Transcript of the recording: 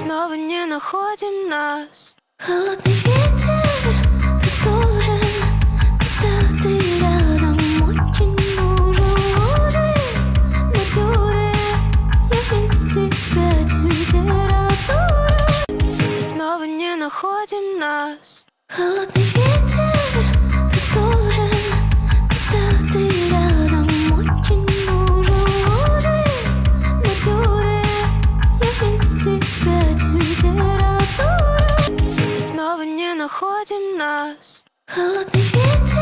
снова не находим нас. Холодный ветер простужен, когда ты рядом, очень нужен. Лужи матюры, я без тебя температура, и снова не находим нас. Холодный ветер простужен, когда ты рядом, очень нужен. Лужи матюры, я без тебя температура, и снова не находим нас. Холодный ветер